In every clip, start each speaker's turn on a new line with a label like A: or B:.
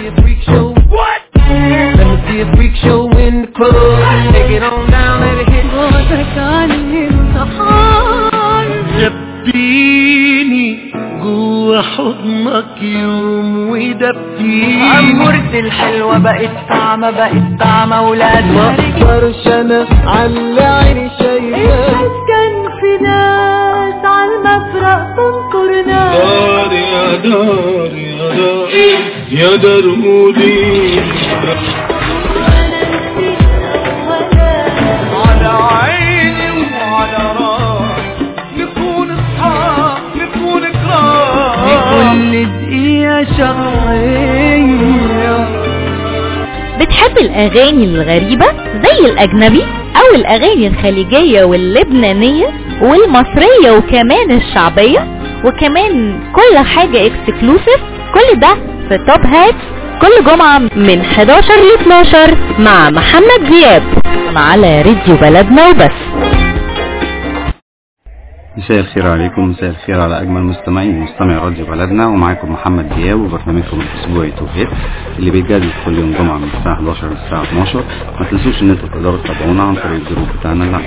A: see a freak show. What? Let me see a freak show in the club. Take it on down, let it hit.
B: صوتك عني انتحار.
C: دبيني جوا حضنك يوم ودبيني.
D: عمرت الحلوة بقت طعمة بقت طعمة ولاد.
A: ما اقدرش انا على عيني شايفة.
B: كان في ناس عالمفرق تنكرنا.
C: دار يا دار يا دار يا دار مودي.
A: على عيني وعلى راسي نكون اصحاب نكون كرام.
D: كل دقيقة شهرية.
E: بتحب الأغاني الغريبة زي الأجنبي أو الأغاني الخليجية واللبنانية والمصرية وكمان الشعبية وكمان كل حاجة اكسكلوسيف؟ كل ده في توب هات كل جمعة من 11 ل 12 مع محمد دياب على راديو بلدنا وبس.
F: مساء الخير عليكم، مساء الخير على اجمل مستمعي راديو بلدنا، ومعاكم محمد دياب وبرنامجكم الاسبوعي توب هات اللي بيتجدد كل يوم جمعه من الساعه 11 للساعه 12. ما تنسوش ان انتوا تقدروا تتابعونا عن طريق الجروب بتاعنا على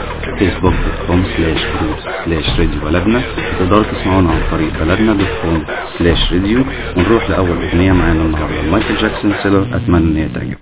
F: facebook.com/radio بلدنا. تقدروا تسمعونا عن طريق بلدنا.com/radio. ونروح لاول اغنيه معانا النهارده مايكل جاكسون سيلر، اتمنى ان هي تعجبكم.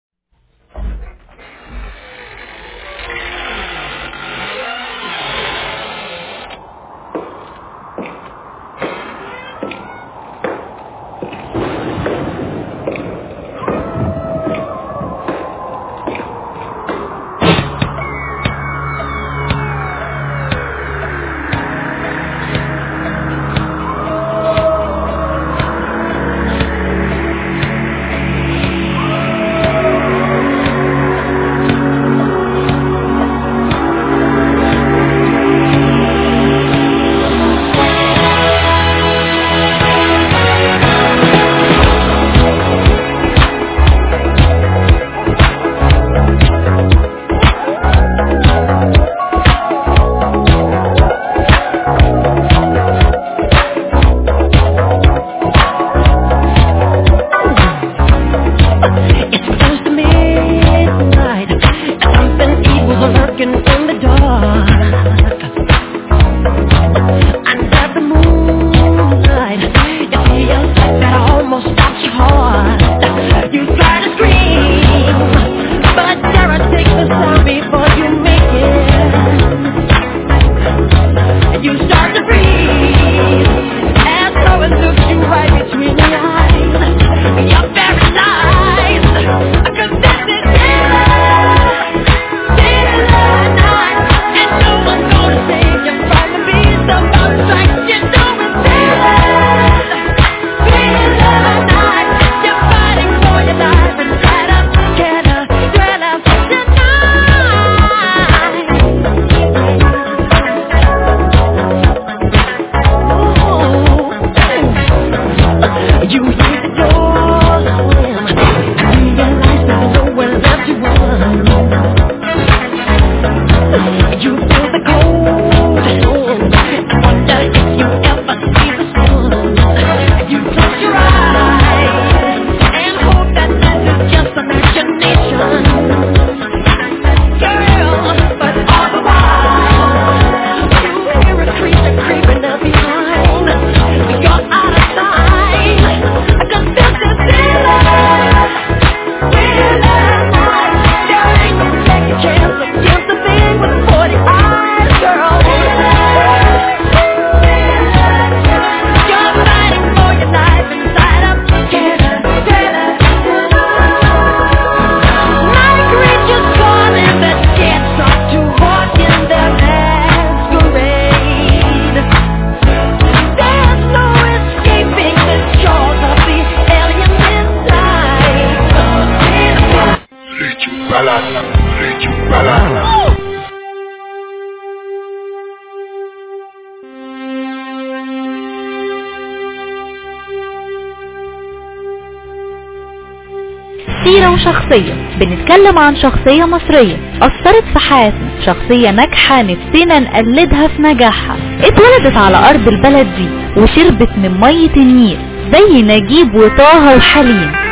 E: سيرة وشخصية. بنتكلم عن شخصية مصرية أثرت في حياتنا، شخصية ناجحة نفسنا نقلدها في نجاحها، اتولدت على أرض البلد دي وشربت من مية النيل زي نجيب وطه وحليم.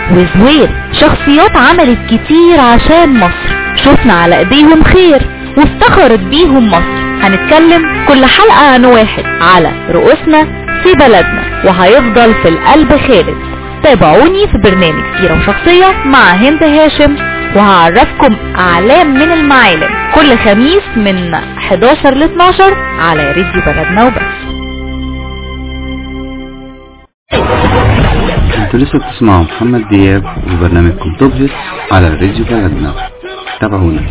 E: وزوير، شخصيات عملت كتير عشان مصر، شفنا على ايديهم خير وافتخرت بيهم مصر. هنتكلم كل حلقة عن واحد على رؤوسنا في بلدنا وهيفضل في القلب خالد. تابعوني في برنامج سيرة وشخصية مع هند هاشم، وهعرفكم اعلام من المعالم كل خميس من 11 ل 12 على راديو بلدنا وبس.
F: انتوا لسه بتسمعوا محمد دياب وبرنامجكم توب هيت على راديو بلدنا. تابعونا.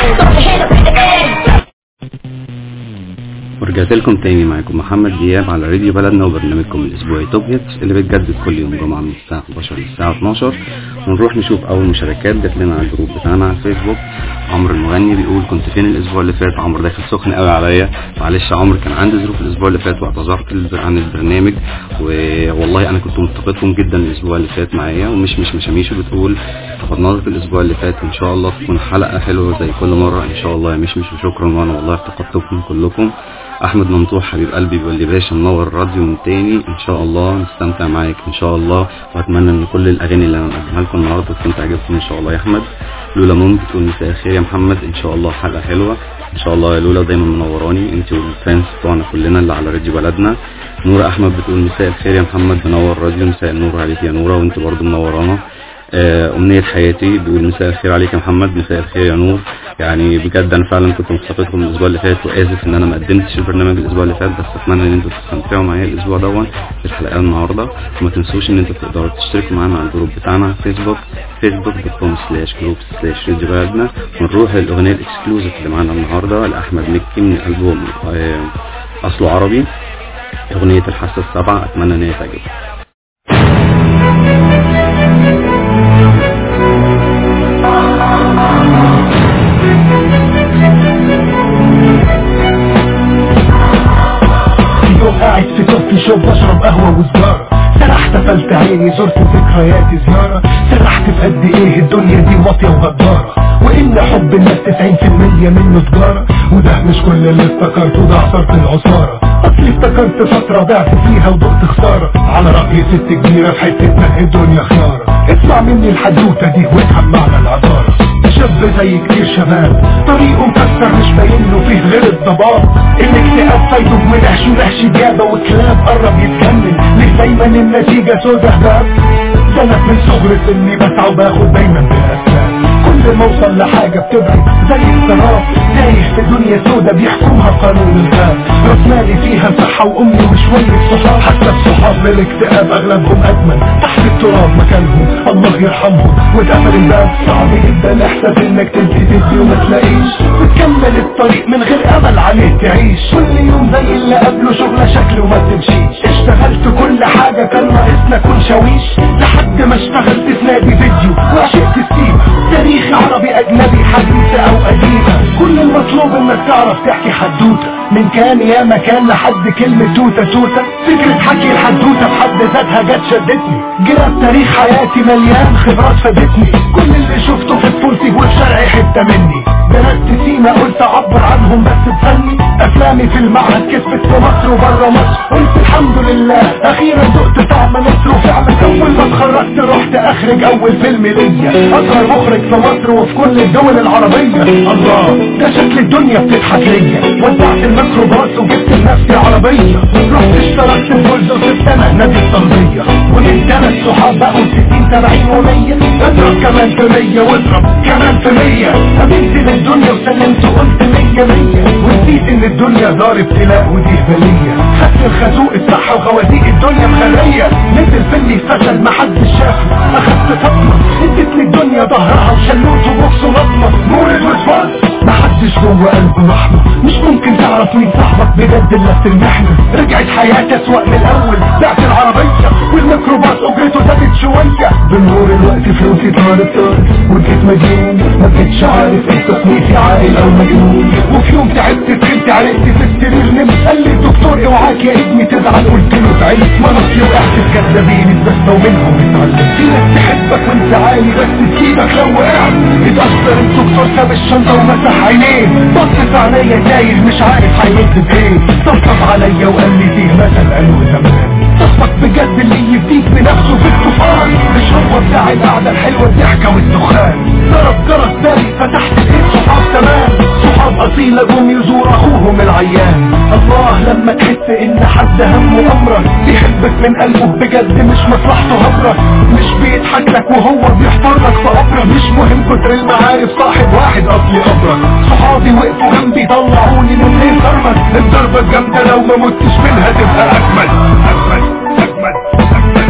F: ورجعت لكم تاني معاكم محمد دياب على راديو بلدنا وبرنامجكم الاسبوعي توب هيت اللي بيتجدد كل يوم جمعة من الساعة 11 للساعة 12. ونروح نشوف اول مشاركات جات لنا على الجروب بتاعنا على الفيسبوك. عمرو المغني بيقول كنت فين الاسبوع اللي فات؟ عمرو داخل سخن قوي عليا، معلش يا عمرو، كان عندي ظروف الاسبوع اللي فات واعتذرت عن البرنامج، والله انا كنت مفتقدكم جدا الاسبوع اللي فات معايا. ومش مشميشو بتقول افتقدناك الاسبوع اللي فات، ان شاء الله تكون حلقة حلوة زي كل مرة ان شاء الله يا مشمش، وشكرا، وانا والله افتقدتكم كلكم. احمد ممدوح حبيب قلبي بيقول لي باشا منور الراديو من تاني، ان شاء الله نستمتع معاك ان شاء الله، واتمنى ان كل الاغاني اللي انا مقدمها لكم النهارده تكون تعجبكم ان شاء الله يا احمد. لولا مون بتقول مساء الخير يا محمد، ان شاء الله حلقه حلوه ان شاء الله يا لولا، دايما منوراني انت والفانس بتوعنا كلنا اللي على راديو بلدنا. نوره احمد بتقول مساء الخير يا محمد، منور الراديو، مساء النور عليك يا نوره، وانت برضه منورانا. امنية حياتي بيقول مساء الخير عليك يا محمد، مساء الخير يا نور، يعني بجد انا فعلا كنت مفتقدكم الاسبوع اللي فات، واسف ان انا ما قدمتش البرنامج الاسبوع اللي فات، بس اتمنى ان انتوا تستمتعوا معايا الاسبوع دون في الحلقه النهارده. وما تنسوش ان انتوا تقدروا تشتركوا معانا على الجروب بتاعنا على فيسبوك facebook.com/groups/راديو بلدنا. ونروح للاغنيه الاكسكلوزيف اللي معانا النهارده لاحمد مكي من البوم اصله عربي، اغنيه الحاسه السابعه، اتمنى ان هي تعجبكم.
G: قاعد في كوفي شوب بشرب قهوة وسجارة، سرحت قفلت عيني زرت ذكرياتي زيارة، سرحت في قد ايه الدنيا دي واطية وغدارة، وان حب الناس 90% منه تجارة، وده مش كل اللي افتكرته، ده عصرت العصارة، اصلي افتكرت فترة ضعت فيها وضغط خسارة، على رأي ست كبيرة في حتة الدنيا خيارة، اسمع مني الحدوتة دي وافهم معنى العبارة. شاب زي كتير شباب طريقه مكسر مش باين له فيه غير الضباب، الاكتئاب فايده بمنحش ونحش جابه وكلاب قرب يتجنن، ليه دايما النتيجة سودا باب، ده انا من صغر سني بسعى وباخد دايما بالاسباب، كل ما اوصل لحاجة بتبعد زي السراب، تايه في دنيا سودا بيحكمها قانون الغاب، راس مالي فيها صحة وامي وشوية صحاب، حتى الصحاب للاكتئاب اغلبهم ادمن، تحت التراب مكانهم الله يرحمهم، واتقفل الباب صعب جدا احساس انك تدي وما تلاقيش، وتكمل الطريق من غير امل عليه تعيش، كل يوم زي اللي قبله شغلة شكله ما تمشيش، اشتغلت كل حاجة كان ناقصنا كل شاويش، لحد ما اشتغلت في نادي فيديو وعشقت السيما، تاريخ عربي اجنبي حديثة او قديمة، كل المطلوب انك تعرف تحكي حدوتة، من كان يا مكان لحد كلمة توتة توتة، فكرة حكي الحدوتة بحد ذاتها جت شدتني، جراب تاريخ حياتي مليان خبرات فادتني، كل اللي شفته في طفولتي وفي شرعي حتة مني، درست سيما قلت اعبر عنهم بس بفني، افلامي في المعهد كسبت في مصر وبره مصر، قلت الحمد لله اخيرا دقت طعم مصر، وفعلا اول ما اتخرجت رحت اخرج اول فيلم ليا، اصغر مخرج في مصر وفي كل الدول العربية، الله ده شكل الدنيا بتضحك ليا، ودعت الميكروباص وجبت لنفسي عربية، رحت اشتركت في بولز وسبت انا نادي الطلبية، ومن 3 صحاب بقوا 60 70 و100، اضرب كمان في 100 واضرب كمان في 100، امنت للدنيا وسلمت وقلت 100 100، ونسيت ان الدنيا دار ابتلاء ودي هبلية، خدت الخازوق الصحة وخوازيق الدنيا مخلية، نزل في اللي فشل محدش شافه، اخدت صدمة ادتني الدنيا ظهرها وشلوت وبوكس ولطمة، مولد وصفات محدش جوه قلبه رحمة، مش ممكن تعرف مين صاحبك بجد الا في المحنة، رجعت حياتي اسوأ من الاول، بعت العربية والميكروباص اجرته زادت شوية، بنور الوقت فلوسي طارت وجيت مجنون، ما بقتش عارف ايه تصنيفي عاقل او مجنون، وفي يوم تعبت فهمت عرفت في السرير نمت، قال لي الدكتور اوعاك يا ابني تزعل، قلت له تعبت مناصي وقعت في كذابين اتبسطوا ومنهم اتعلم، في ناس تحبك وانت عالي بس تسيبك لو وقعت، اتأثر الدكتور ساب الشنطة ومسح عينيه، بص في عينيا تايه مش عارف هيرد بايه، طبطب عليا وقال لي فيه مثل قالوا زمان، صاحبك بجد اللي يفديك بنفسه في الكفار، مش هو بتاع القعدة قبيلة جم يزور اخوهم العيان. الله لما تحس ان حد همه امرك بيحبك من قلبه بجد مش مصلحته همرك، مش بيضحك لك وهو بيحفرك في قبرك، مش مهم كتر المعارف صاحب واحد اصلي قبرك. صحابي وقفوا جنبي طلعوني من ليه كرمك، الضربة الجامدة لو ما متش منها تبقى اجمل اجمل اجمل اجمل.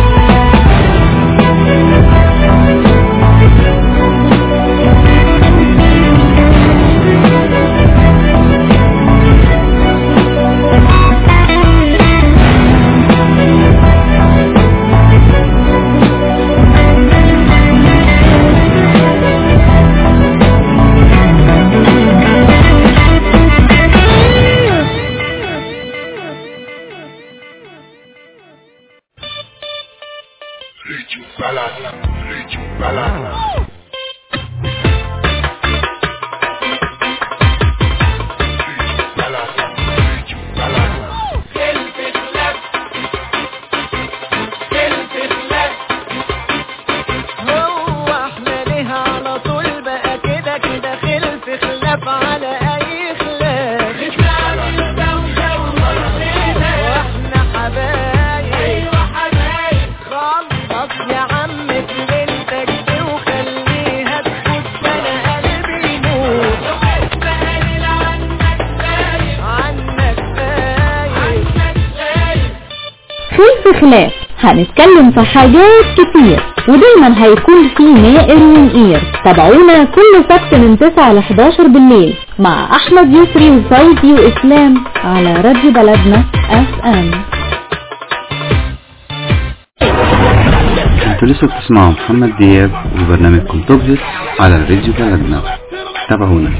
E: خلاف هنتكلم في حاجات كتير ودايما هيكون في نائر ونقير. تابعونا كل سبت من 9 ل 11 بالليل مع احمد يسري وفايدي واسلام على راديو بلدنا FM.
F: انتوا لسه بتسمعوا محمد دياب وبرنامجكم توب هيت على راديو بلدنا. تابعونا.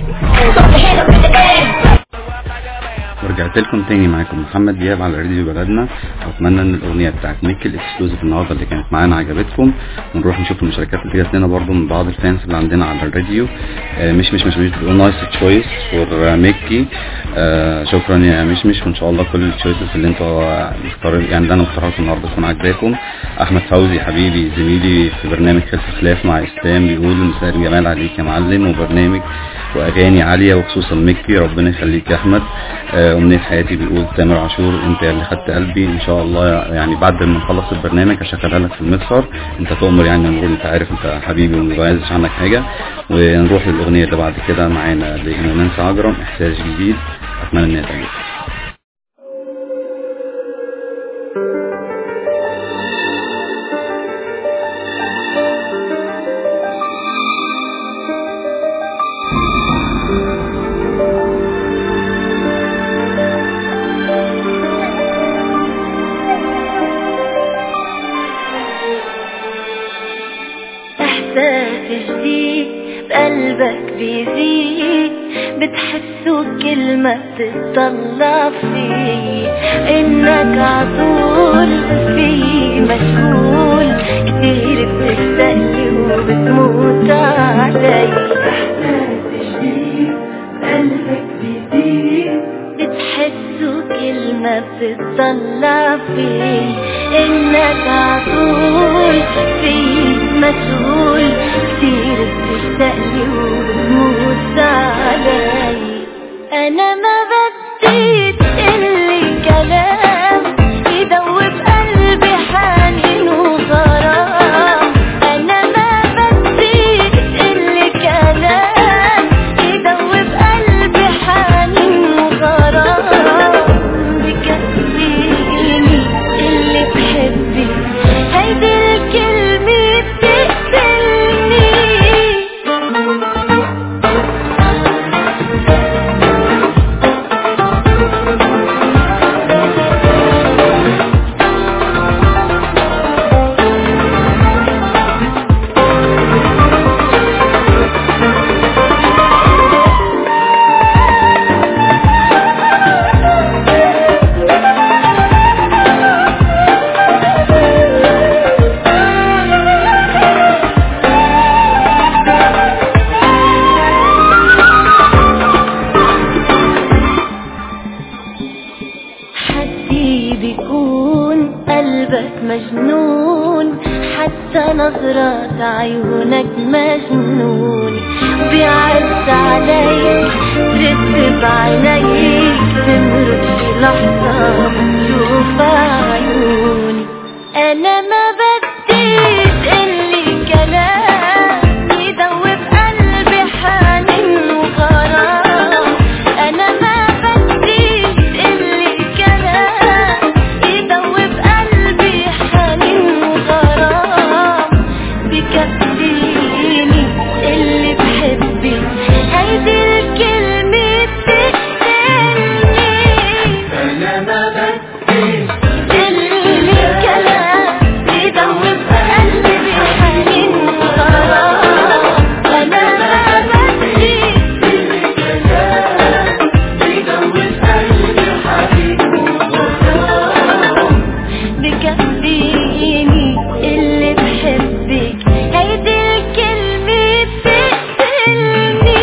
F: ورجعت لكم تاني معاكم محمد دياب على راديو بلدنا. اتمنى ان الاغنيه بتاعت ميكي الاكسكلوزيف النهارده اللي كانت معانا عجبتكم، ونروح نشوف المشاركات اللي جات لنا برضو من بعض الفانس اللي عندنا على الراديو. مش بتقول نايس تشويس فور ميكي. شكرا يا مش وان شاء الله كل التشويسز اللي انتوا مختارين يعني اللي انا مختارها النهارده تكون عجباكم. احمد فوزي حبيبي زميلي في برنامج خلف خلاف مع اسلام بيقول مساء الجمال عليك يا معلم، وبرنامج واغاني عاليه وخصوصا ميكي ربنا يخليك يا احمد. امنيه حياتي بيقول تامر عاشور انت اللي خدت قلبي، ان شاء الله يعني بعد ما نخلص البرنامج هشغلها لك في المكسر انت تؤمر يعني نقول انت عارف انت حبيبي وما بعزش عنك حاجه. ونروح للاغنيه اللي بعد كده معانا لنانسي عجرم احساس جديد، اتمنى ان هي تعجبكم.
B: قلبك بيزيد بتحسه كلمة بتطلع فيه انك عطول فيه مشغول كتير بتستقلي وبتموت علي. احساس جديد قلبك بيزيد بتحسه كلمة بتطلع فيه انك عطول فيه مشغول كتير بتشتاقلي وبتموت علي. انا ما بديت اللي كلام يدوب قلبي حنين وغرام. انا ما بديت اللي كلام يدوب قلبي حنين وغرام. بكفيني اللي بحبي هيدي الكلمة بتقتلني. مجنون حتى نظرات عيونك مجنون بيعز عليك ترد بعينيك تمرق في لحظة تشوف عيوني. أنا ما بدي تقلي كلام يدوب قلبي حنين وغرام. أنا ما بدي تقلي كلام يدوب قلبي حنين وغرام. بكفيني اللي بحبك هيدي الكلمة بتقتلني. أنا ما بدي تقلي كلام يدوب قلبي حنين وغرام. أنا ما بدي تقلي كلام يدوب قلبي حنين وغرام. بكفيني اللي بحبك هيدي الكلمة بتقتلني.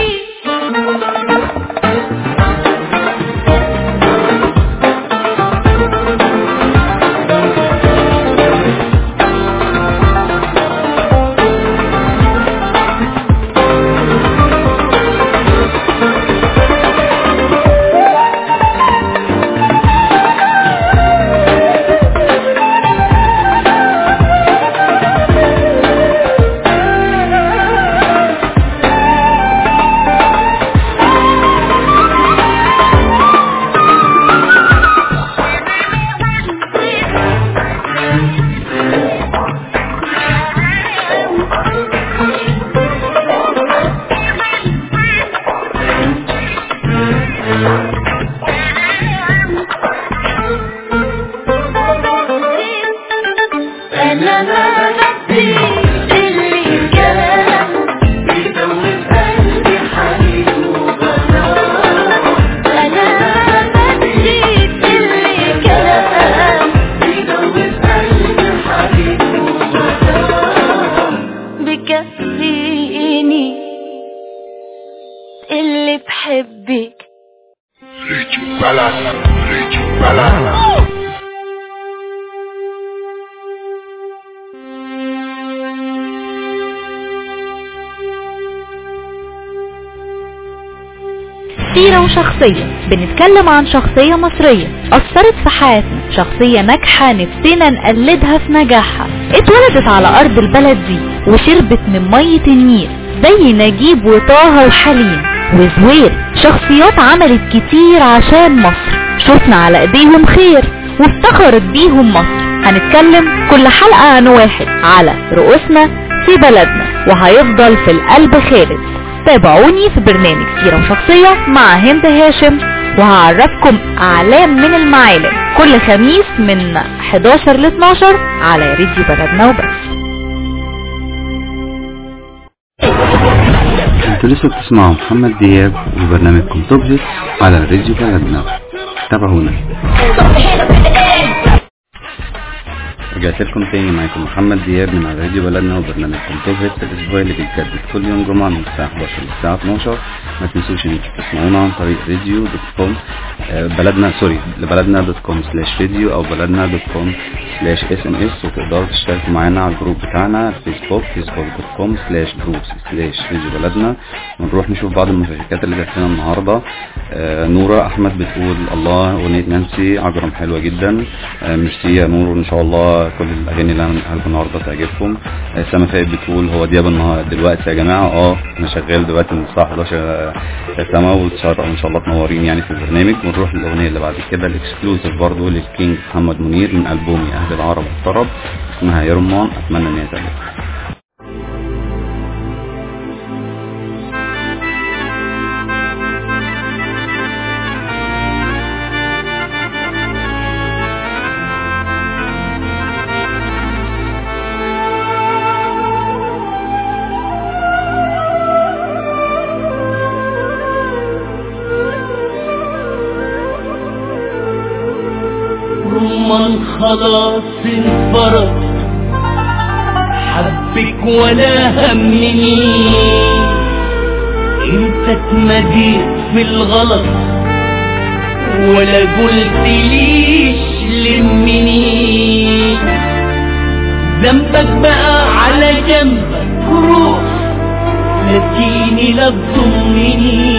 B: أنا ما بدي تقلي كلام يدوب قلبي حنين وغرام. أنا ما بدي تقلي كلام يدوب قلبي حنين وغرام. بكفيني اللي بحبك.
E: سيرة وشخصية، بنتكلم عن شخصية مصرية أثرت في حياتنا، شخصية ناجحة نفسنا نقلدها في نجاحها، اتولدت على أرض البلد دي وشربت من مية النيل زي نجيب وطه وحليم وزوير. شخصيات عملت كتير عشان مصر، شفنا على ايديهم خير وافتخرت بيهم مصر. هنتكلم كل حلقة عن واحد على رؤوسنا في بلدنا وهيفضل في القلب خالد. تابعوني في برنامج سيرة وشخصية مع هند هاشم، وهعرفكم أعلام من المعالم كل خميس من 11 ل 12 على راديو بلدنا وبس.
F: انتوا لسه بتسمعوا محمد دياب وبرنامجكم توب هيت على راديو بلدنا. تابعونا. رجعت لكم تاني معاكم محمد دياب من على راديو بلدنا وبرنامجكم توب هيت الاسبوع اللي بيتجدد كل يوم جمعة من الساعة 11 للساعة 12. ما تنسوش انكم تسمعونا عن طريق radio.com بلدنا.com/radio او بلدنا.com/sms، وتقدروا تشتركوا معانا على الجروب بتاعنا الفيسبوك facebook.com/groups/radio بلدنا. ونروح نشوف بعض المشاركات اللي جات لنا النهارده. نورة احمد بتقول الله اغنية نانسي عجرم حلوة جدا. ميرسي يا نور، وان شاء الله كل الاغاني اللي انا هنقولها النهارده تعجبكم. سما فايق بتقول هو دياب النهارده دلوقتي يا جماعه؟ انا شغال دلوقتي من الساعه 11 سما، وتشرف ان شاء الله تنورين يعني في البرنامج. ونروح للاغنيه اللي بعد كده الاكسكلوزيف برضو للكينج محمد منير من البومي اهل العرب والطرب، اسمها يا رمان. اتمنى ان هي تعجبكم.
A: رمان خلاص انفرط، حبك ولا همني، انت اتمديت في الغلط ولا قلت ليش لمني. ذنبك بقى على جنبك روح نسيني لا تضمني.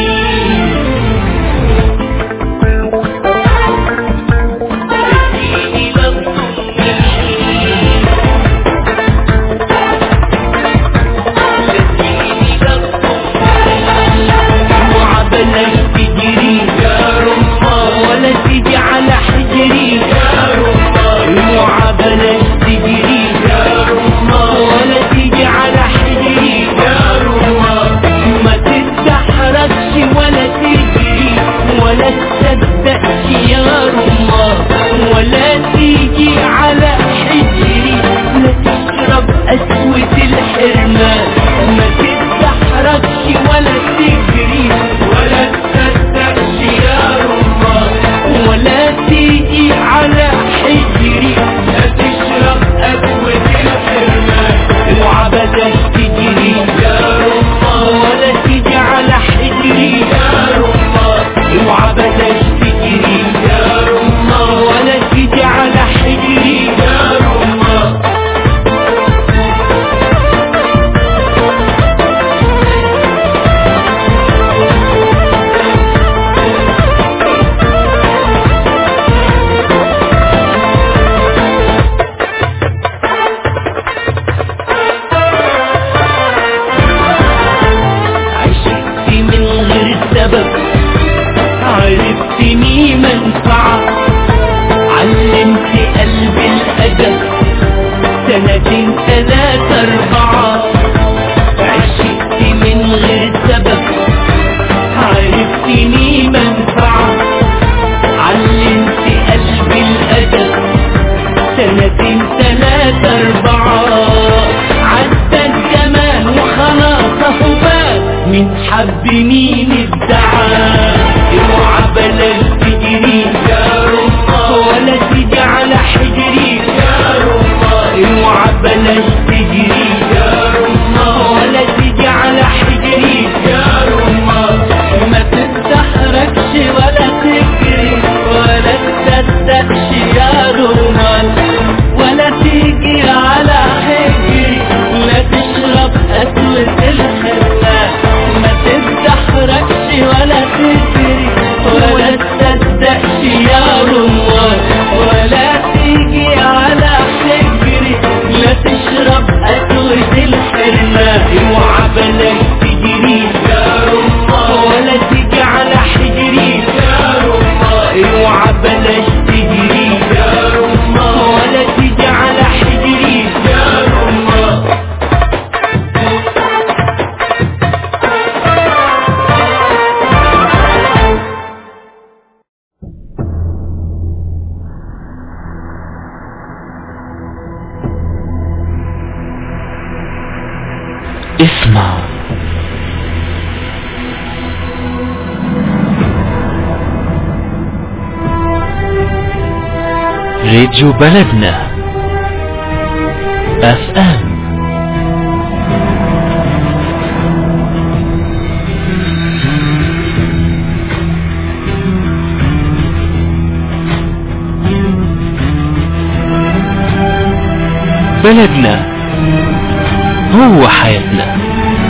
A: مين ادعى اوعى بلاش تجري يا رمى ولا تيجي على حجري يا رمى اوعى بلاش تجري يا رمى ولا تيجي على حجري يا رمى ما تستحركش ولا تجري ولا تصدقش يا رمى ولا تيجي على حجري لا تشرب أسود الخلاف ما تستحركش ولا تجري ولا تصدقش يا رمال ولا تيجي على حجري لا تشرب أسود الحرمان اوعى بلاش تجري يا رمال ولا تيجي على حجري يا رمال اوعى بلاش تجري يا رمال ولا تيجي على حجري يا رمال.
H: اسمع راديو بلدنا FM. بلدنا هو حياتنا.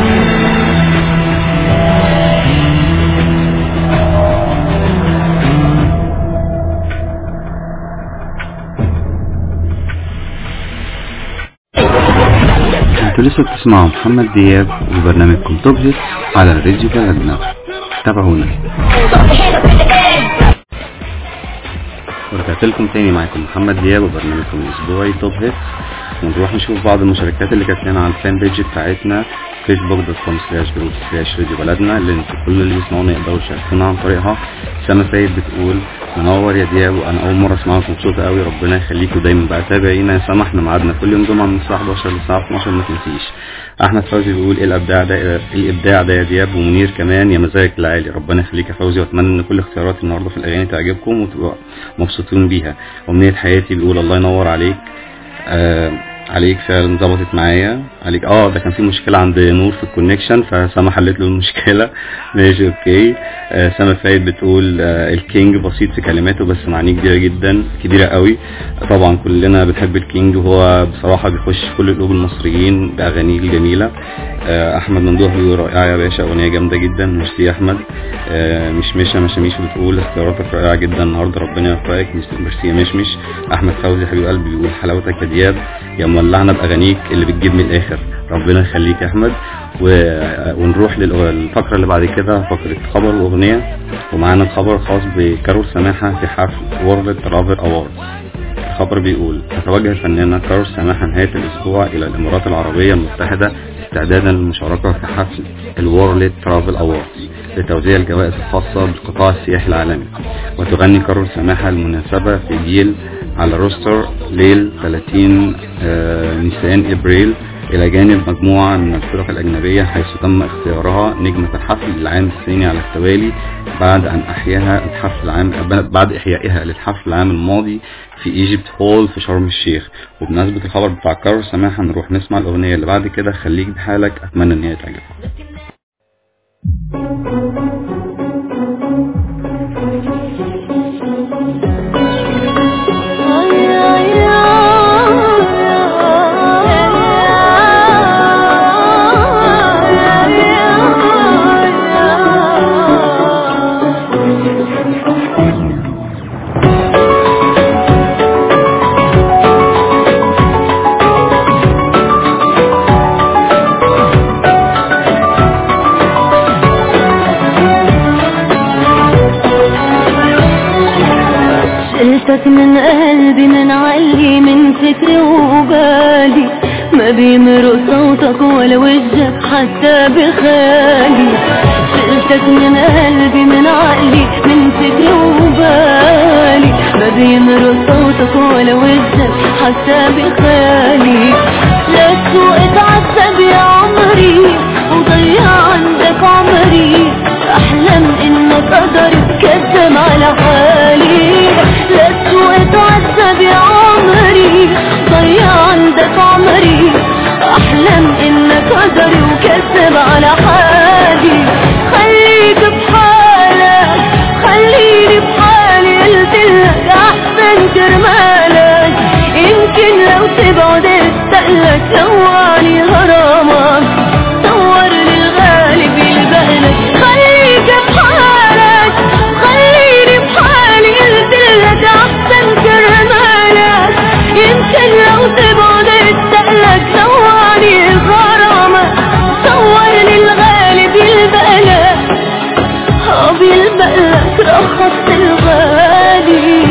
F: انتوا لسه بتسمعوا محمد دياب وبرنامجكم توب هيت على راديو بلدنا. تابعونا. ورجعت لكم تاني معاكم محمد دياب وبرنامجكم الاسبوعي توب هيت، ونروح نشوف بعض المشاركات اللي كانت لنا على الفان بيج بتاعتنا facebook.com/radio بلدنا اللي انتوا كل اللي بيسمعونا يقدروا يشاركونا عن طريقها. سما سيد بتقول منور يا دياب وانا اول مره اسمعكم، مبسوطه قوي، ربنا يخليكم دايما بقى تابعينا يا سما. احنا ميعادنا كل يوم جمعه من الساعه 11 للساعه 12 ما تنسيش. احمد فوزي بيقول ايه الابداع ده يا دياب، ومنير كمان يا مزاجك العالي، ربنا يخليك يا فوزي، واتمنى ان كل اختيارات النهارده في الاغاني تعجبكم وتبقوا مبسوطين بيها. ومنية حياتي بيقول الله ينور عليك. عليك فعلا ظبطت معايا عليك. ده كان في مشكلة عند نور في الكونكشن فسما حلت له المشكلة. ماشي اوكي. سما فايد بتقول الكينج بسيط في كلماته بس معانيه كبيرة جدا، كبيرة قوي. طبعا كلنا بنحب الكينج وهو بصراحة بيخش كل قلوب المصريين بأغانيه الجميلة. احمد ممدوح بيقول رائعه يا باشا، اغنيه جامده جدا. ميرسي يا احمد. مشمش بتقول اختياراتك رائعه جدا النهارده، ربنا يوفقك. ميرسي يا مشمش. احمد فوزي حبيب قلبي بيقول حلاوتك يا دياب يا مولعنا باغانيك اللي بتجيب من الاخر، ربنا يخليك يا احمد. ونروح للفقره اللي بعد كده، فقره خبر واغنيه، ومعانا الخبر خاص بكارول سماحه في حفل وورلد ترافل اوورد. الخبر بيقول تتوجه الفنانة كارول سماحة نهاية الأسبوع إلى الإمارات العربية المتحدة استعدادا للمشاركة في حفل الوورلد ترافل أووردز لتوزيع الجوائز الخاصة بالقطاع السياحي العالمي. وتغني كارول سماحة المناسبة في جيل على روستر ليل 30 نيسان إبريل إلى جانب مجموعة من الفرق الأجنبية، حيث تم اختيارها نجمة الحفل للعام الثاني على التوالي بعد إحيائها للحفل العام الماضي في ايجيبت هول في شرم الشيخ. وبمناسبة الخبر بتاع كارول سماحة نروح نسمع الأغنية اللي بعد كده، خليك بحالك، أتمنى إن هي تعجبك.
B: شلتك من قلبي من علي من فكري وبالي، ما بيمر صوتك ولا وجهك حتى بخالي. شلتك من قلبي من علي من فكري وبالي، ما بيمر صوتك ولا وجهك حتى بخالي. لا تسوء اتعذب يا عمري وضيع عندك عمري، احلم انك قدر تكذب على حالي. لا تسوء اتعذب يا عمري ضيع عندك عمري، احلم انك قدر وكذب على حالي. خليك بحالك خليني بحالي، قلتلك احسن كرمالك، يمكن لو تبعد استقلك سواني غرامك، صور للغالب يلبقلك. خليك بحالك خليني بحالي، قلتلك احسن كرمالك، يمكن لو تبعد استقلك سواني غرامك، صور للغالب يلبقلك، بيلبقلك رخص الغالي.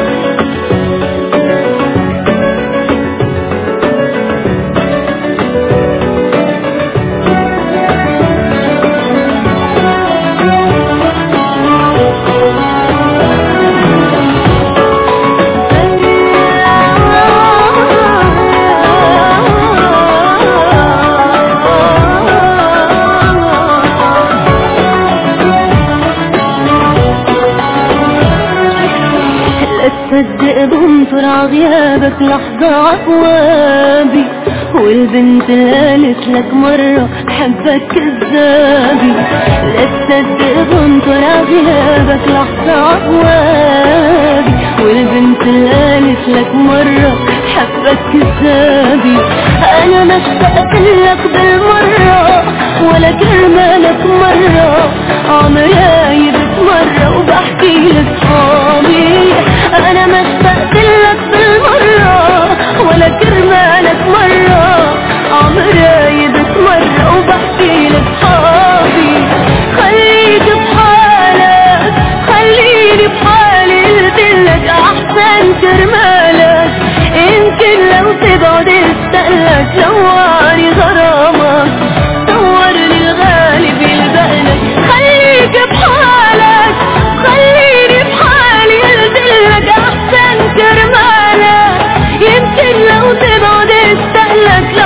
B: تصدق بنطر غيابك لحظة عقوابي، والبنت اللي قالت لك مرة حبك كذابي. لا تصدق بنطر غيابك لحظة عقوابي، والبنت اللي قالت لك مرة حبك كذابي. انا ما اشتقت لك بالمرة ولا كرمالك مرة، عمري بتمرة وبحكي لصحابي. انا ما اشتقت لك بالمرة ولا كرمالك مرة، عمري بتمرة وبحكي لصحابي. خليك بحالك خليني بحالي، قلتلك احسن كرمالك، يمكن لو تبعد استقلك سواني غرامك، صور للغالب يلبقلك. خليك بحالك خليني بحالي، قلتلك احسن كرمالك، يمكن لو تبعد استقلك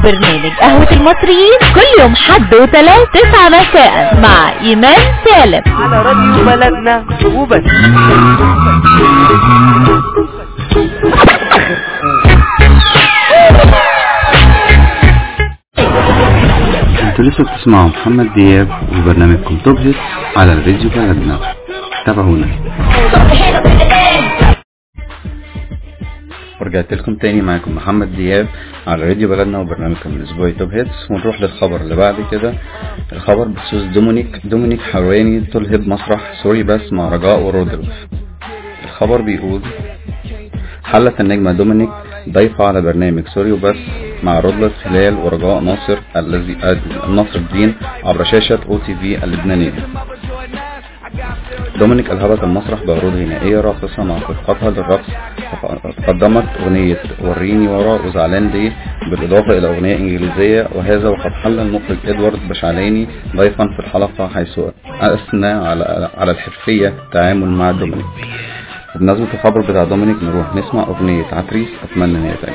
E: برنامج قهوة المصريين كل يوم حد وثلاث 9 مساء مع إيمان سالم
D: على راديو بلدنا وبس.
F: انتوا لسه بتسمعوا محمد دياب وبرنامجكم توب هيت على الراديو بلدنا. تابعونا. ورجعت لكم تاني معاكم محمد دياب على راديو بلدنا وبرنامجكم الاسبوعي توب هيتس. ونروح للخبر اللي بعد كده. الخبر بخصوص دومينيك حواني تلهب مسرح سوري بس مع رجاء ورودولف. الخبر بيقول حلت النجمة دومينيك ضيفة على برنامج سوري وبس مع رودولف هلال ورجاء ناصر الدين عبر شاشة OTV اللبنانية. دومينيك ألهبت المسرح بعروض غنائية راقصة مع فرقتها للرقص، قدمت أغنية وريني ورا وزعلان ليه بالإضافة إلى أغنية إنجليزية، وهذا وقد حل المخرج إدوارد بشعلاني ضيفا في الحلقة حيث أثنى على الحرفية التعامل مع دومينيك. وبمناسبة الخبر بتاع دومينيك نروح نسمع أغنية عتريس أتمنى إن هي تعجبك.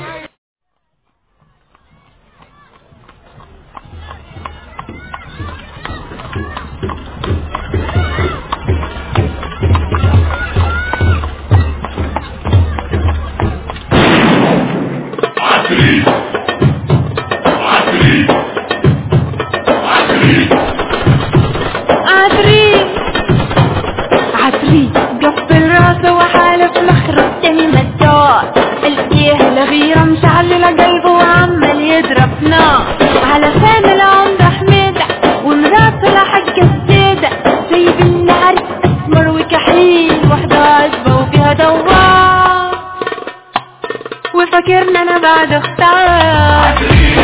B: وفاكرنا انا بعد اختار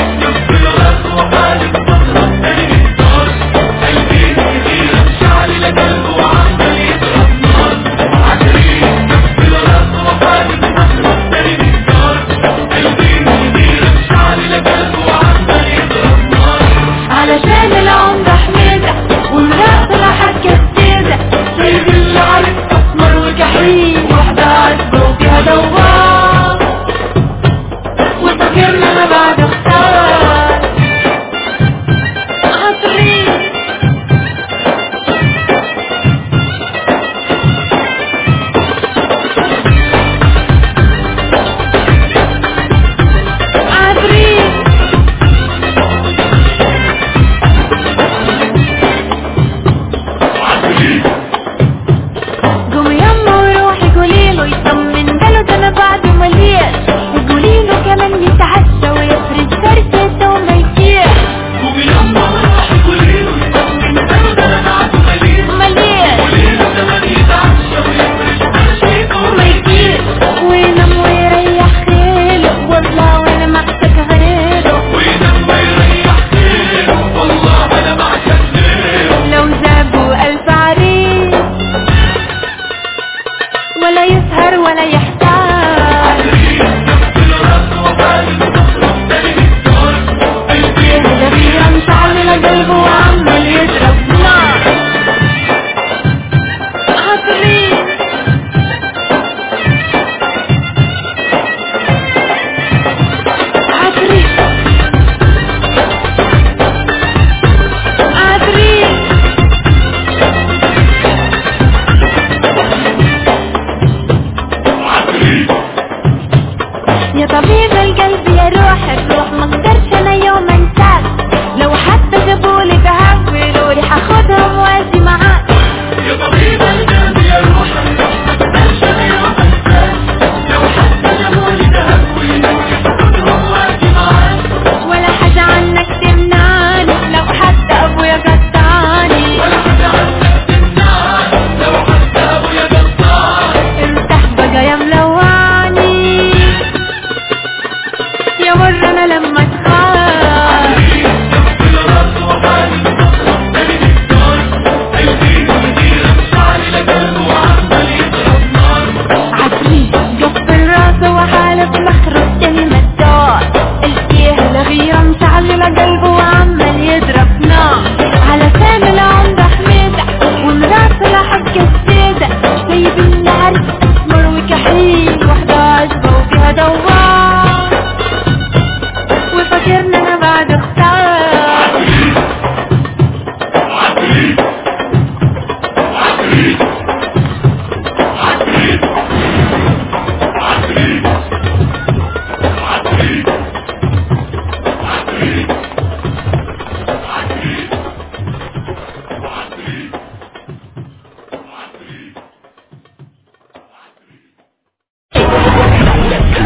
B: علشان العمر حميدة والمرأة طلعت كسيدة سيد الشعر اسمر وكحيل واحدة عزبة وفيها دوار وفاكرنا انا بعد اختار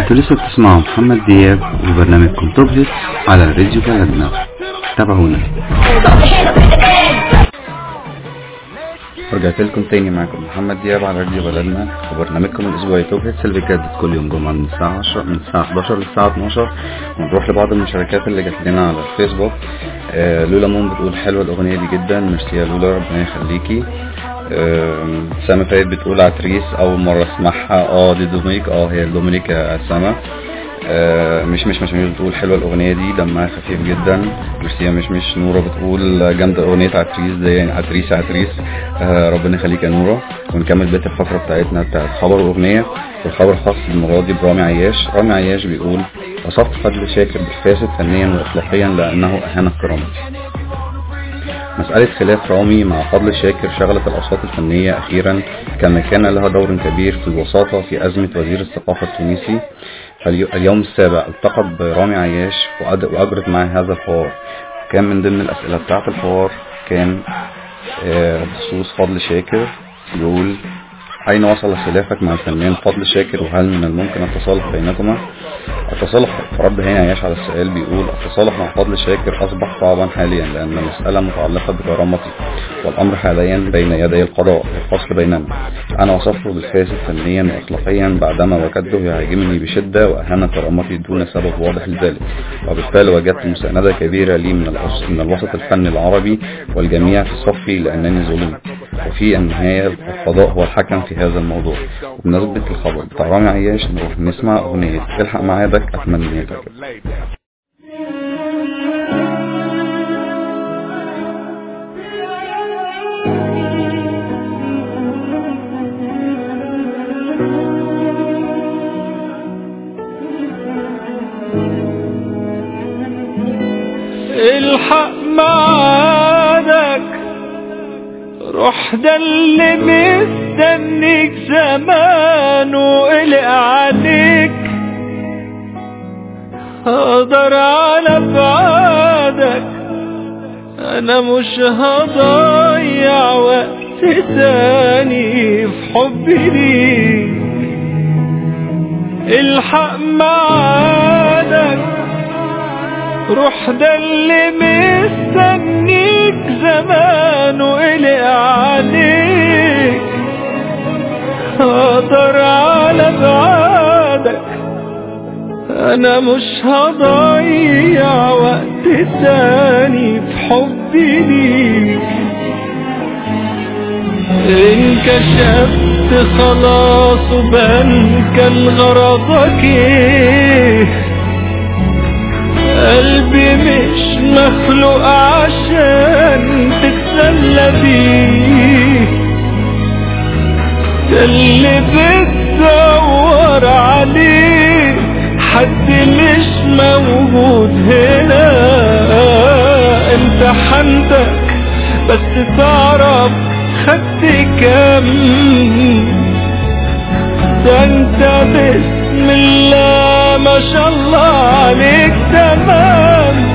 F: انتوا لسه بتسمعوا محمد دياب وبرنامجكم توب هيتس على راديو بلدنا. تابعونا. رجعت لكم تاني معكم محمد دياب على راديو بلدنا وبرنامجكم الاسبوعي توب هيتس اللي بيتجدد كل يوم جمعة من الساعة 11 للساعة 12. ونروح لبعض المشاركات اللي جات لنا على الفيسبوك. لولا مون بتقول حلوة الأغنية دي جدا، ميرسي يا لولا ربنا يخليكي. سامة فايد بتقول عتريس أول مرة اسمعها. دي دومينيك، هي دومينيك يا سامة. مش بتقول حلوة الأغنية دي دمها خفيف جدا، ميرسي يا مش. نورة بتقول جامدة أغنية عتريس دي، يعني عتريس. ربنا يخليك يا نورة. ونكمل بيت الفقرة بتاعتنا بتاعت خبر الأغنية، والخبر خاص المرة دي برامي عياش. رامي عياش بيقول وصفت فضل شاكر بالفاسد فنيا وإخلاقيا لأنه أهان كرامتي. مسألة خلاف رامي مع فضل شاكر شغلت الأوساط الفنية أخيرا، كما كان لها دور كبير في الوساطة في أزمة وزير الثقافة التونسي. اليوم السابع التقط برامي عياش وأجرت معه هذا الحوار. كان من ضمن الأسئلة بتاعت الحوار كان بخصوص فضل شاكر، يقول أين وصل خلافك مع الفنان فضل شاكر وهل من الممكن التصالح بينكما؟ التصالح رد هنا عياش على السؤال، بيقول التصالح مع فضل شاكر أصبح صعبا حاليا لأن المسألة متعلقة بكرامتي والأمر حاليا بين يدي القضاء الفصل بيننا. أنا وصفته بالفاسد فنيا وأخلاقيا بعدما وجدته يهاجمني بشدة وأهان كرامتي دون سبب واضح لذلك، وبالتالي وجدت مساندة كبيرة لي من الوسط الفني العربي والجميع في صفي لأنني ظلمت، وفي النهاية القضاء هو الحكم في هذا الموضوع. وبمناسبة الخبر بتاع رامي عياش نروح نسمع أغنية الحق معادك، أتمنى ان يتعجب.
C: الحق معادك روح، ده اللي مستنيك زمان وقلق عليك، هقدر على بعدك، انا مش هضيع وقت تاني في حبي ليك. الحق معادك روح، ده اللي مستنيك زمان وقلق عليك، هقدر على بعدك، انا مش هضيع وقت تاني في حبي ليك. انكشفت خلاص وبان كان غرضك ايه، قلبي مش مخلوق عشان تتسلى بيه، ده اللي بتدور عليه حد مش موجود هنا. انت حنتك بس تعرف خدت كام، ده انت بسم الله ما شاء الله عليك تمام.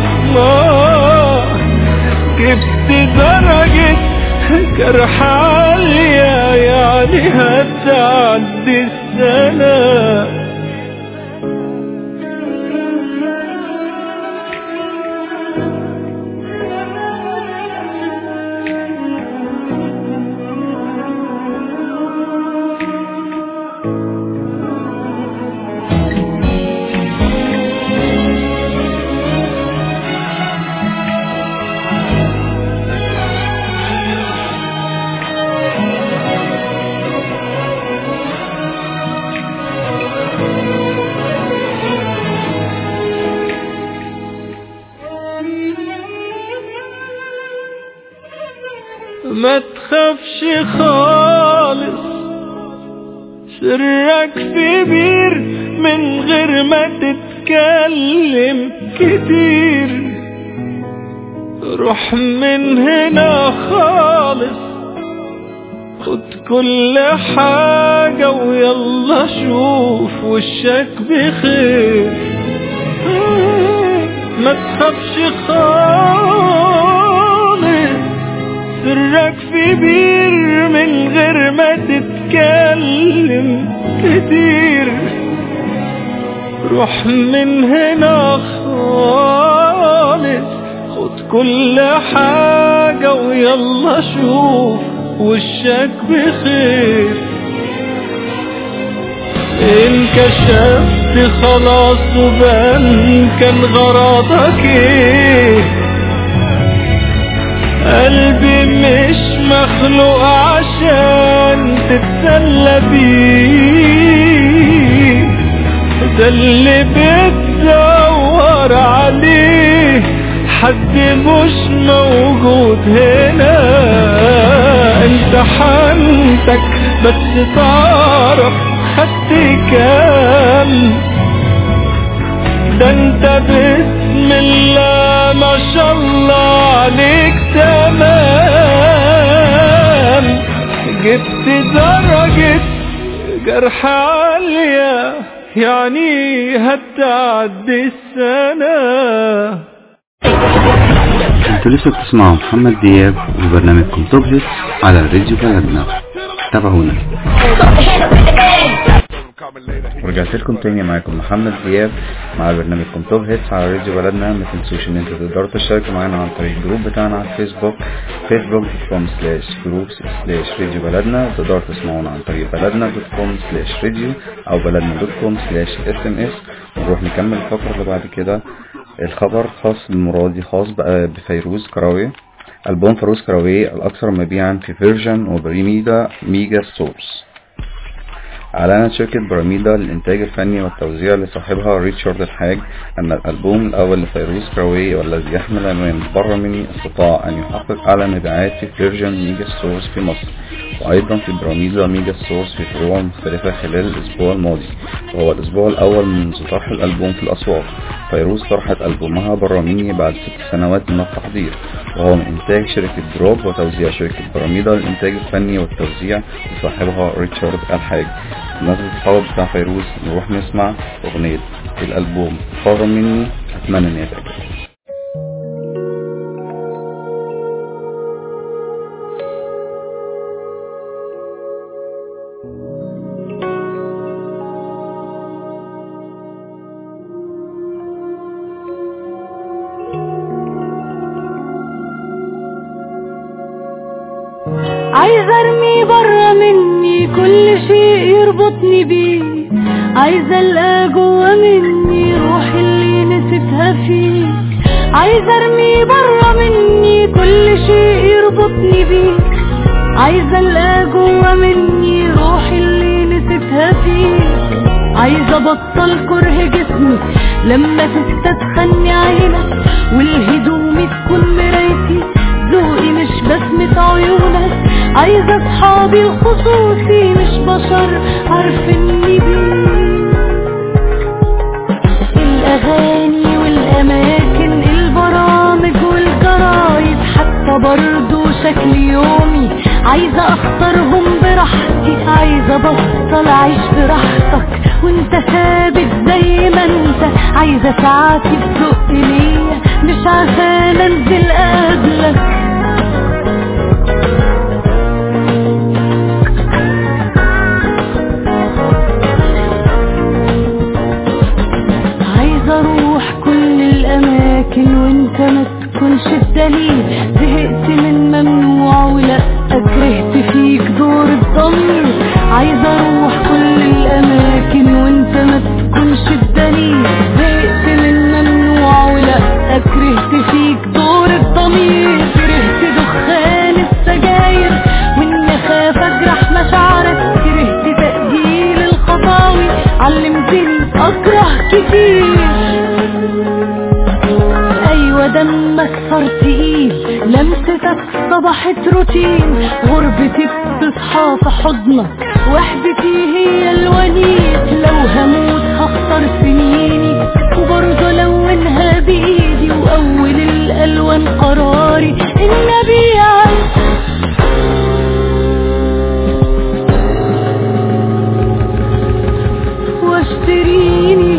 C: جبت درجة جرح عالية يعني هتعدي السنة. ما تخافش خالص، سرك في بير من غير ما تتكلم كتير. روح من هنا خالص، خد كل حاجة ويلا شوف وشك بخير. ما تخافش خالص، سرك في بير من غير ما تتكلم كتير. روح من هنا خالص، خد كل حاجة ويلا شوف وشك بخير. انكشفت خلاص وبان كان غرضك ايه. قلبي مش مخلوق عشان تتسلى بيه، ده اللي بتدور عليه حد مش موجود هنا. انت حنتك بس تعرف خدت كام، ده انت بسم الله ما شاء الله عليك تمام. جبت درجة جرح عالية يعني هتعدي السنة.
F: انتوا لسه بتسمعوا محمد دياب وبرنامجكم توب هيتس على راديو بلدنا. تابعونا. ورجعت لكم تاني معاكم محمد دياب مع برنامجكم توب هيتس على راديو بلدنا. ما تنسوش ان انتوا تقدروا تشتركوا معانا عن طريق الجروب بتاعنا على الفيسبوك facebook.com/groups/راديو بلدنا. تقدروا تسمعونا عن طريق بلدنا.com/radio او بلدنا.com/sms. ونروح نكمل الفقرة اللي بعد كده. الخبر خاص بالمرادي، خاص بقى بفيروز كراوي. ألبوم فيروز كراوي الأكثر مبيعا في فيرجن وبريميدا ميجا ستورز. أعلنت شركة براميدا للإنتاج الفني والتوزيع لصاحبها ريتشارد الحاج أن الألبوم الأول لفيروز كراوي والذي يحمل عنوان بره مني استطاع أن يحقق أعلى مبيعات في فيرجن ميجا ستورز في مصر، وأيضا في براميدا ميجا ستورز في فروع مختلفة خلال الأسبوع الماضي، وهو الأسبوع الأول منذ طرح الألبوم في الأسواق. فيروز طرحت ألبومها بره مني بعد 6 سنوات من التحضير، وهو من إنتاج شركة دروب وتوزيع شركة براميدا للإنتاج الفني والتوزيع لصاحبها ريتشارد الحاج. بمناسبة الخبر بتاع فيروز نروح نسمع أغنية الألبوم بره مني، أتمنى إن يتعجبكم.
B: عايزة ارمي برا مني كل شيء يربطني بيه، عايزة القى جوا مني روحي اللي نسيتها فيه. عايزة ارمي برا مني كل شيء يربطني بيه، عايزة القى جوا مني روحي اللي نسيتها فيه. عايزة ابطل كره جسمي لما تستدخلني عينك، والهدوم تكون مرايتي ذوقي مش بسمة عيونك. عايزة اصحابي وخصوصي مش بشر عارفيني بيه. الاغاني والاماكن البرامج والجرايد حتى برضو شكل يومي عايزة اختارهم براحتي. عايزة بطل اعيش براحتك وانت ثابت زي ما انت. عايزة ساعاتي بتزق ليا مش عشان انزل قبلك. وانت ما تكونش الدليل. زهقت من ممنوع ولا كرهت فيك دور الضمير. عايزة اروح كل الاماكن وانت ما تكونش الدليل. زهقت من ممنوع ولا كرهت فيك دور الضمير. كرهت دخان السجاير وان خاف اجرح مشاعرك. كرهت تأجيل الخطاوي علمتني اكره كتير. دمك صار تقيل لمستك صبحت روتين. غربتي بتصحى في حضنك وحدتي هي الونيس. لو هموت هختار سنيني وبرضه لونها بايدي. واول الالوان قراري النبي واشتريني.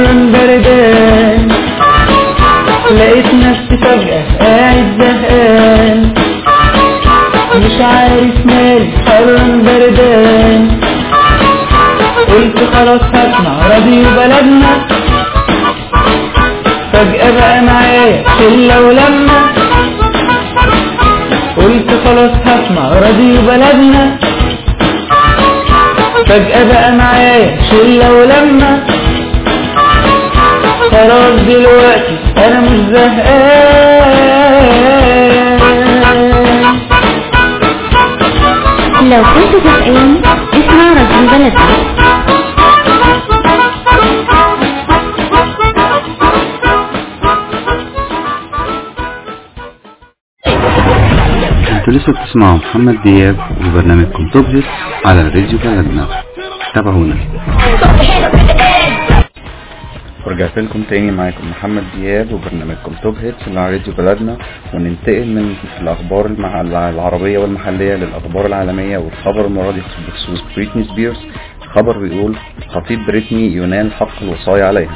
I: حرا بردان، لقيت نفسي فجأة قاعد زهقان، مش عارف مالي حرا بردان. قلت خلاص هسمع راديو بلدنا، فجأة بقى معايا شلة ولما. قلت خلاص هسمع راديو بلدنا، فجأة بقى معايا شلة ولما. خلاص دلوقتي انا مش زهقان.
E: لو كنت زهقان اسمع راديو بلدنا.
F: انتوا لسه بتسمعوا محمد دياب وبرنامجكم توب هيت على راديو بلدنا. تابعونا. ورجعت لكم تاني معاكم محمد دياب وبرنامجكم توب هيتس على راديو بلدنا، وننتقل من الاخبار العربيه والمحليه للاخبار العالميه. والخبر المره دي بخصوص بريتني سبيرز. الخبر بيقول خطيب بريتني ينال حق الوصاية عليها.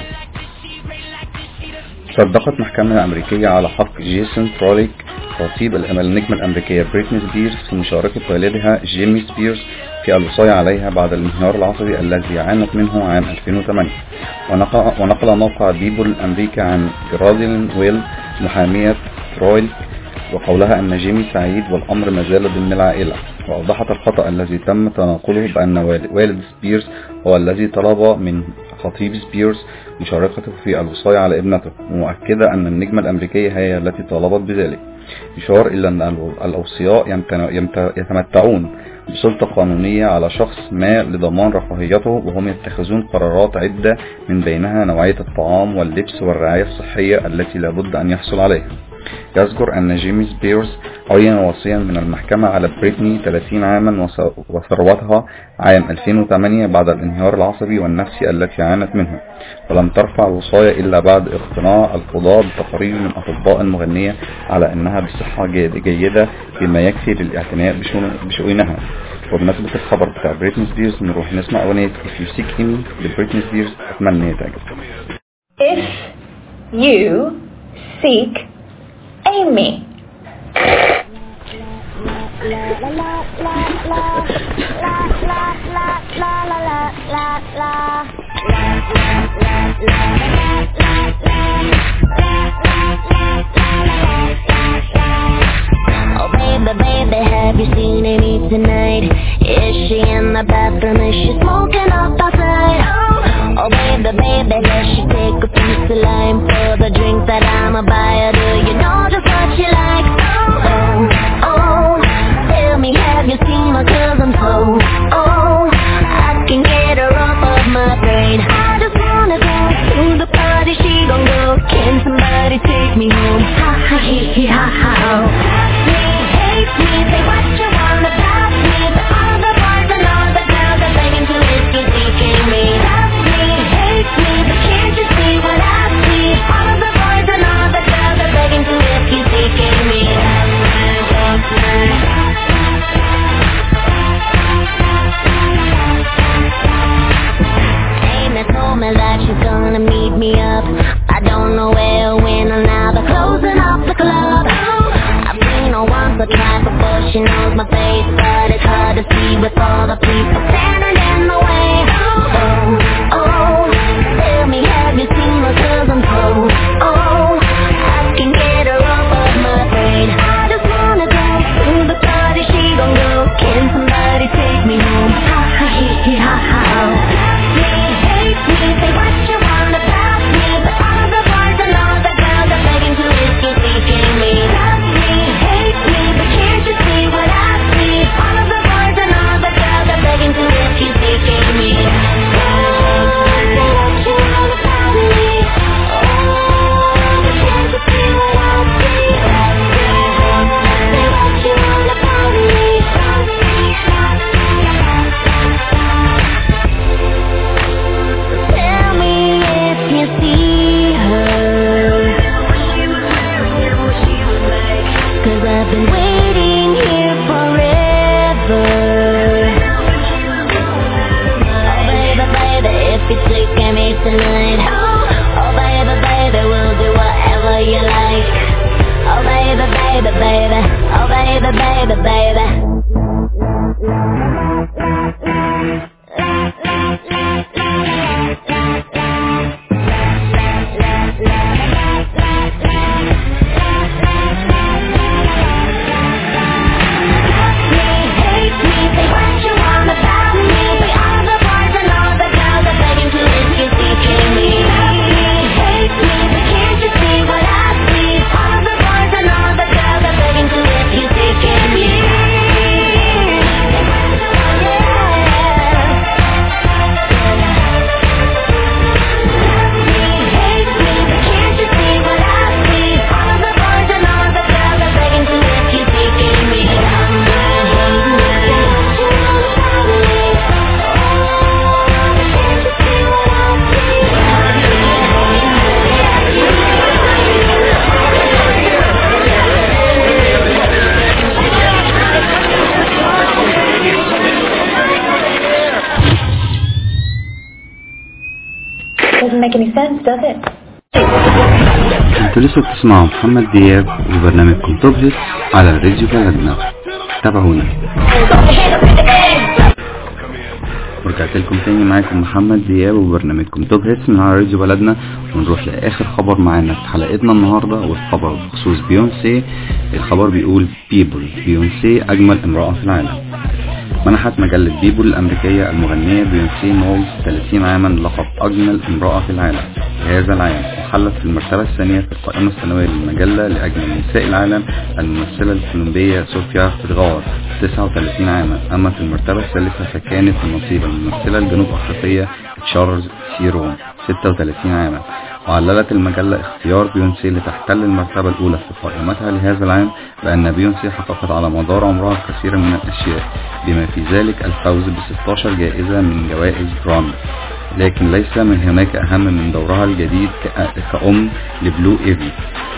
F: صدقت محكمة أمريكية على حق جيسون تروليك خطيب النجمة الأمريكية بريتني سبيرز في مشاركة والدها جيمي سبيرز في الوصاية عليها بعد الانهيار العصبي الذي عانت منه عام 2008. ونقل موقع بيبل الأمريكي عن جرادين ويل محامية تروليك وقولها أن جيمي سعيد والأمر ما زال ضمن العائلة. وأوضحت الخطأ الذي تم تناقله بأن والد سبيرز هو الذي طلب من خطيب سبيرز مشاركته في الوصاية على ابنته، ومؤكدة أن النجمة الأمريكية هي التي طلبت بذلك. يشار إلى أن الأوصياء يتمتعون بسلطة قانونية على شخص ما لضمان رفاهيته، وهم يتخذون قرارات عدة من بينها نوعية الطعام واللبس والرعاية الصحية التي لابد أن يحصل عليها. يذكر أن جيمي سبيرز عين وصيا من المحكمة على بريتني 30 عاما وثروتها عام 2008 بعد الانهيار العصبي والنفسي التي عانت منه، ولم ترفع الوصاية إلا بعد اقتناع القضاء بتقارير من أطباء المغنية على أنها بصحة جيدة بما يكفي للاعتناء بشؤونها. وبمناسبة الخبر بتاع بريتني سبيرز نروح نسمع أغنية If You Seek Me لبريتني سبيرز. أتمنى تعجبكم.
J: If you seek Amy. Oh baby, have you seen Amy tonight? Is she in the bathroom? Is she smoking up outside? Oh baby, let she take a piece of lime for the drink that I'ma buy her. Do you know just what she likes? Oh, tell me, have you seen her? 'Cause I'm so, I can get her off of my brain. I just wanna go to the party, she gon' go. Can somebody take me home? Ha ha hee hee ha ha oh. Hate me, say what you want about me, but all the boys and all the girls are begging to if you seeking me. Love me, hate me, but can't you see what I see? All the boys and all the girls are begging to if you seeking me. Amy told me that she's gonna meet me up. I don't know where or when, or now they're closing up the club. I've seen her once or twice before she knows my face, but it's hard to see with all the people standing in the way. Oh, tell me, have you seen her? 'Cause I'm so, I can get her off of my brain. I just wanna go to the party, she gon' go. Can somebody take me home? Ha ha hee hee ha ha oh. Hate me, say what you want about me, but all the boys and all the girls are begging to if you seeking me. Love me, hate me, but can't you see what I see? All of the boys and all the girls are begging to
K: make any sense, does it?
F: انتوا لسه بتسمعوا محمد دياب وبرنامجكم توب هيتس على راديو بلدنا. تابعونا. ورجعت لكم تاني معاكم محمد دياب وبرنامجكم توب هيتس من على راديو بلدنا، ونروح لاخر خبر معانا في حلقتنا النهارده، والخبر بخصوص بيونسي. الخبر بيقول بيونسي اجمل امرأة في العالم. منحت مجلة بيبل الأمريكية المغنية بيونسي نولز 30 عاما لقب أجمل امرأة في العالم هذا العام، وحلت في المرتبة الثانية في القائمة السنوية للمجلة لأجمل نساء العالم الممثلة الكولومبية صوفيا فيرغار 39 عاما. أما في المرتبة الثالثة فكانت النصيب الممثلة الجنوب أفريقية تشارلز سيرون 36 عاما. وعللت المجلة اختيار بيونسي لتحتل المرتبة الأولى في قائمتها لهذا العام بأن بيونسي حققت على مدار عمرها كثيرا من الأشياء، بما في ذلك الفوز ب16 جائزة من جوائز جرامي، لكن ليس من هناك أهم من دورها الجديد كأم لبلو إيفي.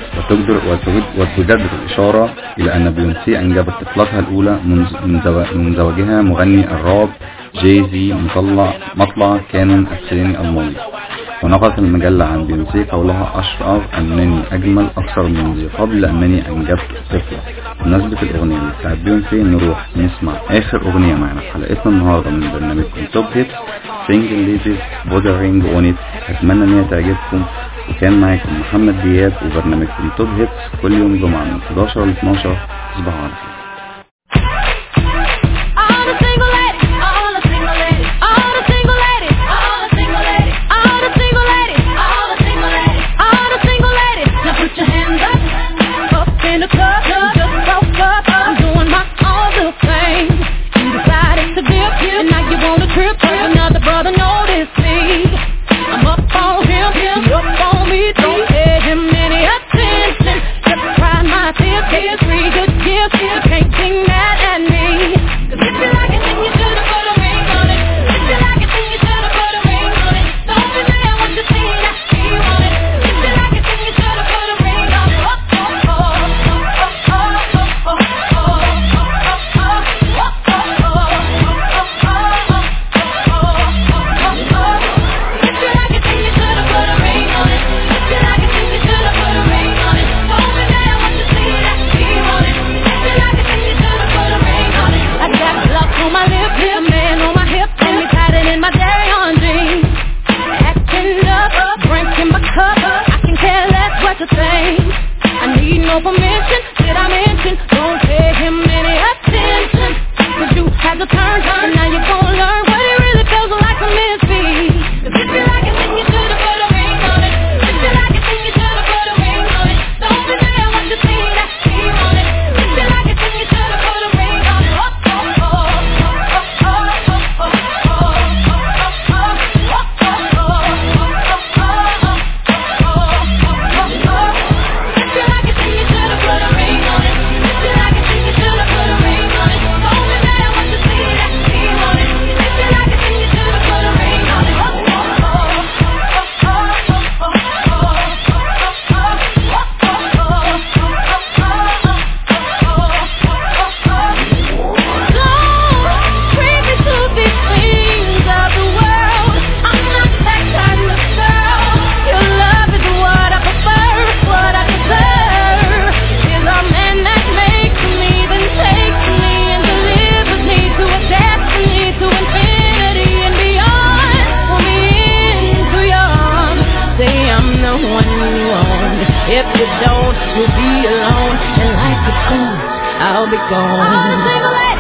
F: وتجدر الإشارة إلى أن بيونسي أنجبت طفلتها الأولى من زواجها مغني الراب جاي-زي مطلع كان الثاني الماضي. ونقلت المجلة عن بيونسي قولها أشعر أنني أجمل أكثر من ذي قبل لأنني أنجبت طفلة. بمناسبة الأغنية بتاعت بيونسي نروح نسمع آخر أغنية معنا في حلقتنا النهاردة من برنامجكم توب هيتس، سينجل ليديز بودرينج اونيت. أتمنى أن هي تعجبكم، وكان معاكم محمد دياب وبرنامجكم توب هيتس كل يوم جمعة من 11 ل 12. تصبحوا على خير.
B: Permission, did I mention? Don't pay him any attention, 'cause you had to turn, and now you're gonna learn what it really feels like to miss me. 'Cause if you like it, then you should've put a ring on it. If you like it, then you should've put a ring on it. Don't be there when you see that he on it. If you like it, then you should've put a ring on it. Oh, oh, oh, oh, oh, oh, oh, if you don't, you'll be alone, and life is cool, I'll be gone.